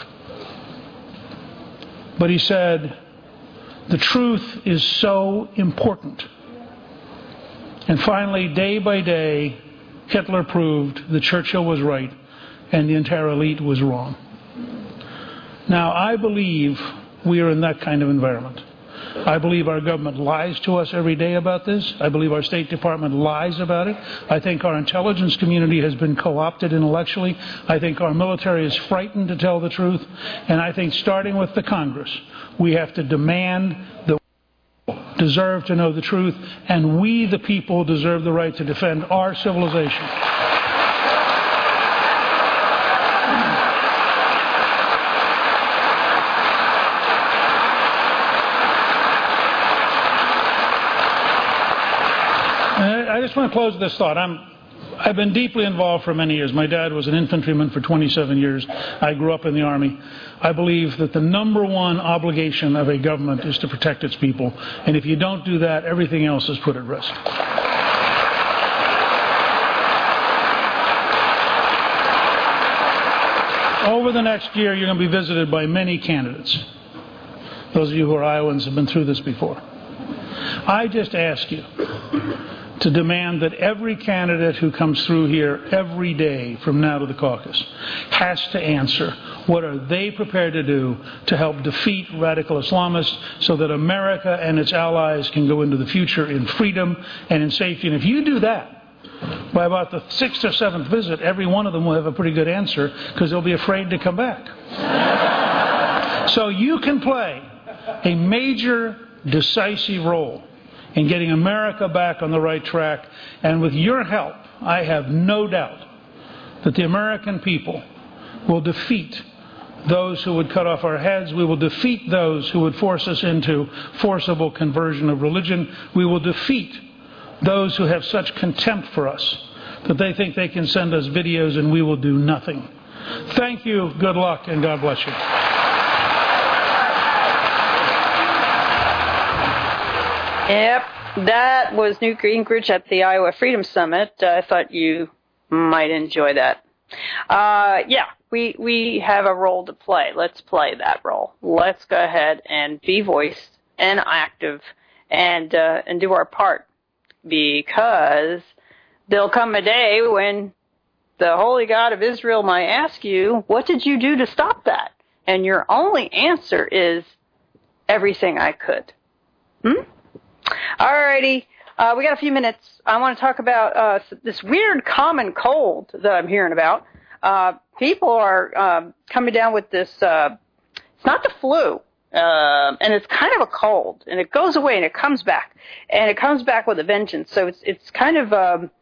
But he said, the truth is so important And finally, day by day, Hitler proved that Churchill was right and the entire elite was wrong. Now, I believe we are in that kind of environment. I believe our government lies to us every day about this. I believe our State Department lies about it. I think our intelligence community has been co-opted intellectually. I think our military is frightened to tell the truth. And I think starting with the Congress, we have to demand that we deserve to know the truth, and we, the people, deserve the right to defend our civilization. I just want to close with this thought. I've been deeply involved for many years. My dad was an infantryman for 27 years. I grew up in the Army. I believe that the number one obligation of a government is to protect its people. And if you don't do that, everything else is put at risk. Over the next year, you're going to be visited by many candidates. Those of you who are Iowans have been through this before. I just ask you to demand that every candidate who comes through here every day from now to the caucus has to answer what are they prepared to do to help defeat radical Islamists so that America and its allies can go into the future in freedom and in safety. And if you do that, by about the 6th or 7th visit, every one of them will have a pretty good answer because they'll be afraid to come back. So you can play a major, decisive role in getting America back on the right track. And with your help, I have no doubt that the American people will defeat those who would cut off our heads. We will defeat those who would force us into forcible conversion of religion. We will defeat those who have such contempt for us that they think they can send us videos and we will do nothing. Thank you, good luck, and God bless you. Yep, that was Newt Gingrich at the Iowa Freedom Summit. I thought you might enjoy that. We have a role to play. Let's play that role. Let's go ahead and be voiced and active and do our part, because there'll come a day when the Holy God of Israel might ask you, what did you do to stop that? And your only answer is, everything I could. Alrighty, we got a few minutes. I want to talk about this weird common cold that I'm hearing about. People are coming down with this, it's not the flu, and it's kind of a cold, and it goes away and it comes back, and it comes back with a vengeance. So it's kind of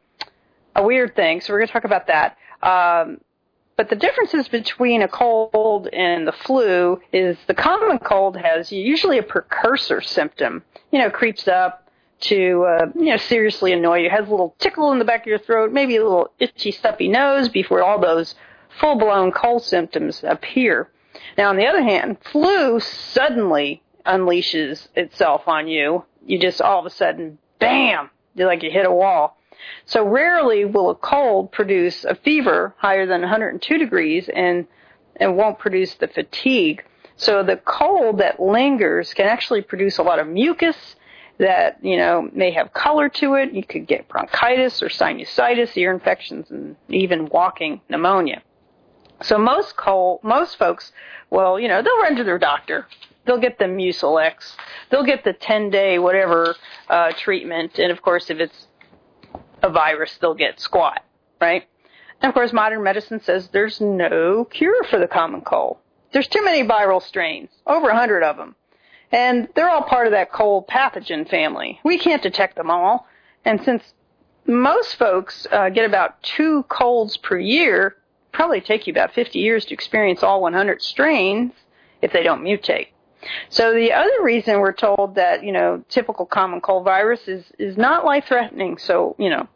a weird thing, so we're going to talk about that. But the differences between a cold and the flu is the common cold has usually a precursor symptom. Creeps up to, seriously annoy you. It has a little tickle in the back of your throat, maybe a little itchy, stuffy nose before all those full-blown cold symptoms appear. Now, on the other hand, flu suddenly unleashes itself on you. You just all of a sudden, bam, like you hit a wall. So rarely will a cold produce a fever higher than 102 degrees and won't produce the fatigue. So the cold that lingers can actually produce a lot of mucus that, may have color to it. You could get bronchitis or sinusitis, ear infections, and even walking pneumonia. So most folks, they'll run to their doctor. They'll get the Mucilex. They'll get the 10-day whatever treatment. And, of course, if it's a virus, they'll get squat, right? And, of course, modern medicine says there's no cure for the common cold. There's too many viral strains, over 100 of them. And they're all part of that cold pathogen family. We can't detect them all. And since most folks get about 2 colds per year, probably take you about 50 years to experience all 100 strains if they don't mutate. So the other reason we're told that, typical common cold virus is not life-threatening. So,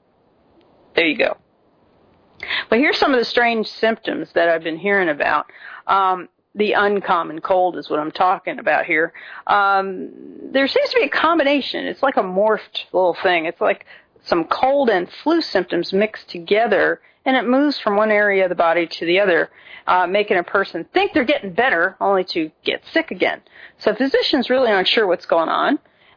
there you go. But here's some of the strange symptoms that I've been hearing about. The uncommon cold is what I'm talking about here. There seems to be a combination. It's like a morphed little thing. It's like some cold and flu symptoms mixed together, and it moves from one area of the body to the other, making a person think they're getting better, only to get sick again. So physicians really aren't sure what's going on.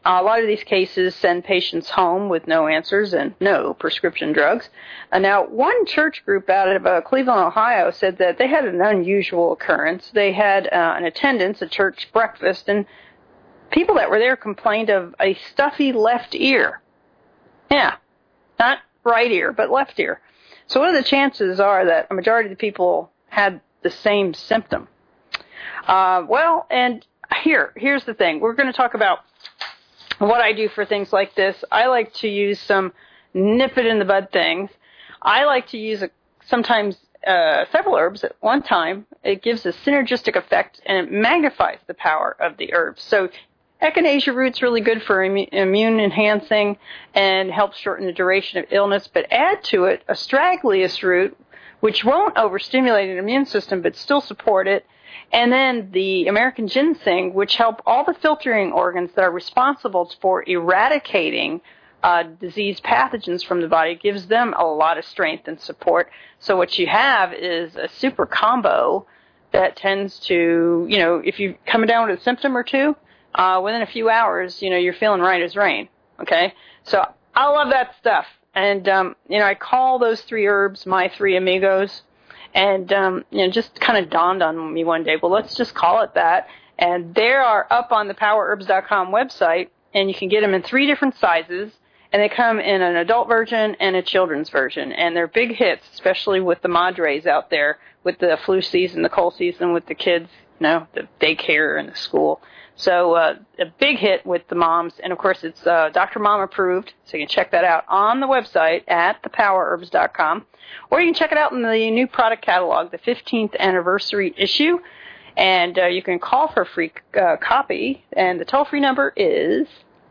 A lot of these cases send patients home with no answers and no prescription drugs. Now, one church group out of Cleveland, Ohio, said that they had an unusual occurrence. They had an attendance, a church breakfast, and people that were there complained of a stuffy left ear. Yeah, not right ear, but left ear. So what are the chances are that a majority of the people had the same symptom? Well, and here's the thing. We're going to talk about what I do for things like this. I like to use some nip-it-in-the-bud things. I like to use sometimes several herbs at one time. It gives a synergistic effect, and it magnifies the power of the herbs. So echinacea root's really good for immune enhancing and helps shorten the duration of illness, but add to it astragalus root, which won't overstimulate an immune system but still support it, and then the American ginseng, which help all the filtering organs that are responsible for eradicating disease pathogens from the body, gives them a lot of strength and support. So what you have is a super combo that tends to, if you're coming down with a symptom or two, within a few hours, you're feeling right as rain. Okay? So I love that stuff. And, I call those three herbs my three amigos. And, just kind of dawned on me one day, well, let's just call it that. And they are up on the PowerHerbs.com website, and you can get them in 3 different sizes. And they come in an adult version and a children's version. And they're big hits, especially with the madres out there, with the flu season, the cold season, with the kids, the daycare and the school. So a big hit with the moms. And, of course, it's Dr. Mom approved, so you can check that out on the website at thepowerherbs.com. Or you can check it out in the new product catalog, the 15th anniversary issue. And you can call for a free copy. And the toll-free number is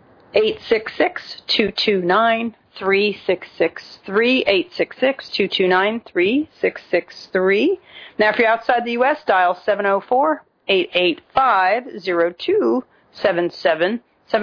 866-229-3663, 866-229-3663. Now, if you're outside the U.S., dial 704-885-0277.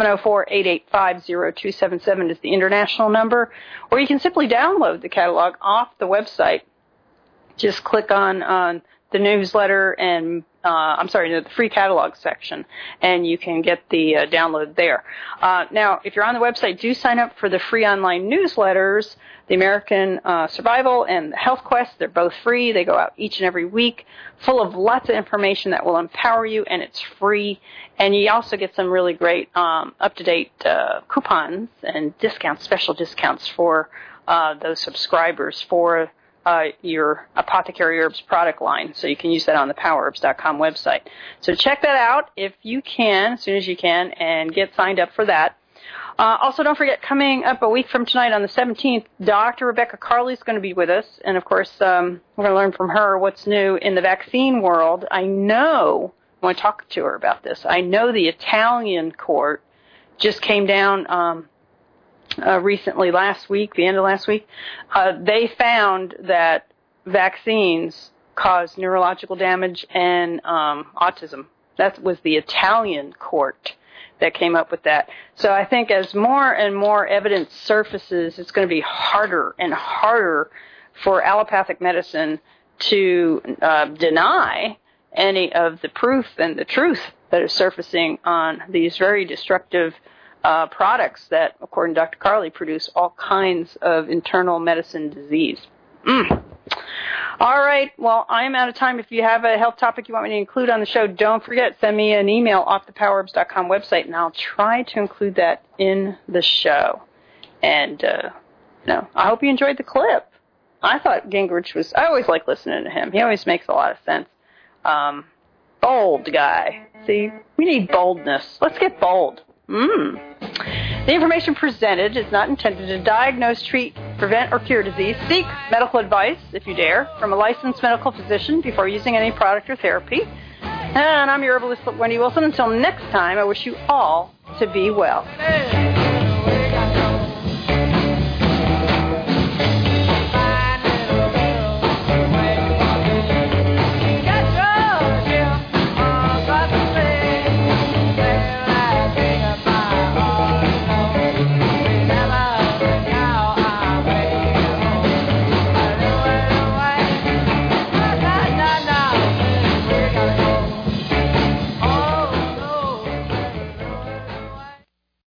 704-885-0277 is the international number. Or you can simply download the catalog off the website. Just click on the newsletter and, the free catalog section, and you can get the download there. Now, if you're on the website, do sign up for the free online newsletters, the American Survival and the Health Quest. They're both free. They go out each and every week, full of lots of information that will empower you, and it's free. And you also get some really great up-to-date coupons and discounts, special discounts for those subscribers for your Apothecary Herbs product line. So you can use that on the PowerHerbs.com website. So check that out if you can, as soon as you can, and get signed up for that. Also, don't forget, coming up a week from tonight on the 17th, Dr. Rebecca Carley is going to be with us. And, of course, we're going to learn from her what's new in the vaccine world. I want to talk to her about this. I know the Italian court just came down recently, last week, the end of last week. They found that vaccines cause neurological damage and autism. That was the Italian court that came up with that. So I think as more and more evidence surfaces, it's going to be harder and harder for allopathic medicine to deny any of the proof and the truth that is surfacing on these very destructive products that, according to Dr. Carley, produce all kinds of internal medicine disease. All right. Well, I am out of time. If you have a health topic you want me to include on the show, don't forget, send me an email off the PowerHerbs.com website, and I'll try to include that in the show. And, I hope you enjoyed the clip. I thought Gingrich I always like listening to him. He always makes a lot of sense. Bold guy. See, we need boldness. Let's get bold. The information presented is not intended to diagnose, treat, prevent, or cure disease. Seek medical advice, if you dare, from a licensed medical physician before using any product or therapy. And I'm your herbalist, Wendy Wilson. Until next time, I wish you all to be well.